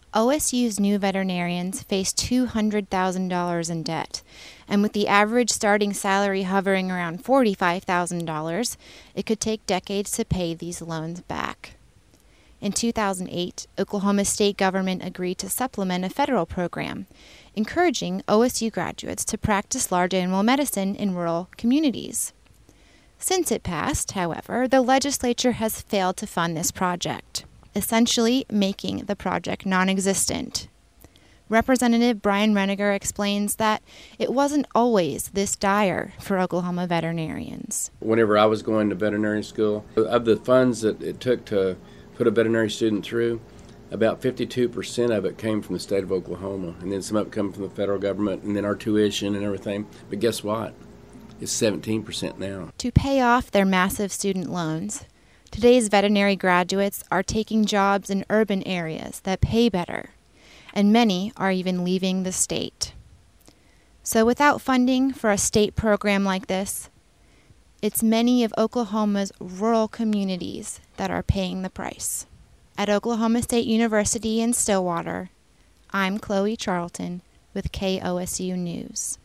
OSU's new veterinarians face $200,000 in debt, and with the average starting salary hovering around $45,000, it could take decades to pay these loans back. In 2008, Oklahoma state government agreed to supplement a federal program, encouraging OSU graduates to practice large animal medicine in rural communities. Since it passed, however, the legislature has failed to fund this project, essentially making the project non-existent. Representative Brian Reniger explains that it wasn't always this dire for Oklahoma veterinarians. Whenever I was going to veterinary school, of the funds that it took to put a veterinary student through, about 52% of it came from the state of Oklahoma, and then some of it come from the federal government, and then our tuition and everything. But guess what? It's 17% now. To pay off their massive student loans, today's veterinary graduates are taking jobs in urban areas that pay better, and many are even leaving the state. So without funding for a state program like this, it's many of Oklahoma's rural communities that are paying the price. At Oklahoma State University in Stillwater, I'm Chloe Charlton with KOSU News.